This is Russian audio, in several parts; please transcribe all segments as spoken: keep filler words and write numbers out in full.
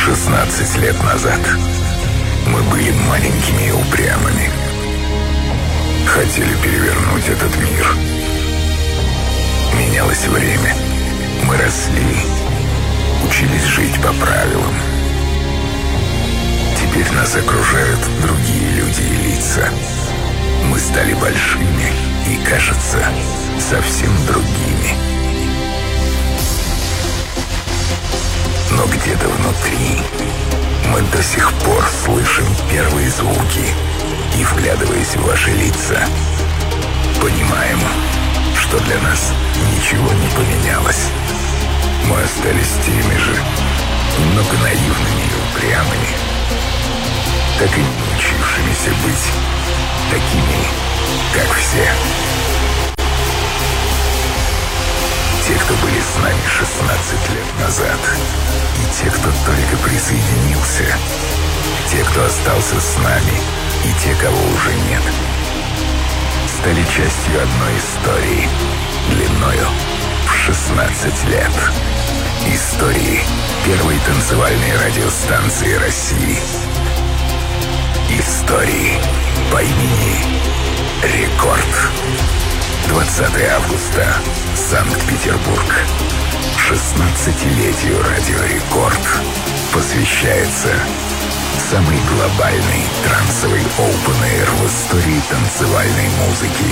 шестнадцать лет назад мы были маленькими и упрямыми. Хотели перевернуть этот мир. Менялось время. Мы росли, учились жить по правилам. Теперь нас окружают другие люди и лица. Мы стали большими и, кажется, совсем другими. Но где-то внутри мы до сих пор слышим первые звуки и, вглядываясь в ваши лица, понимаем, что для нас ничего не поменялось. Мы остались теми же, немного наивными и упрямыми, так и не научившимися быть такими, как все. Те, кто были с нами шестнадцать лет назад, и те, кто только присоединился, те, кто остался с нами, и те, кого уже нет, стали частью одной истории, длиною в шестнадцать лет. Истории первой танцевальной радиостанции России. Истории по имени Рекорд. двадцатого августа, Санкт-Петербург. шестнадцатилетию Радио Рекорд посвящается самый глобальный трансовый open-air в истории танцевальной музыки.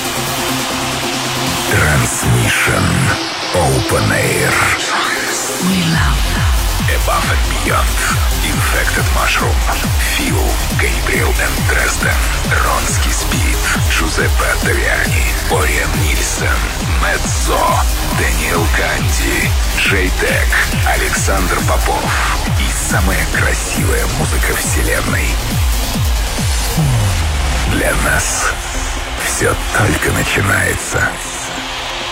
Transmission Open Air. We love. Above and Beyond, Infected Mushroom, Phil, Gabriel and Dresden, Ronski Speed, Giuseppe Ottaviani, Ориен Нильсон, Меззо, Дэниел Канди, Джей Тек, Александр Попов и самая красивая музыка вселенной. Для нас все только начинается.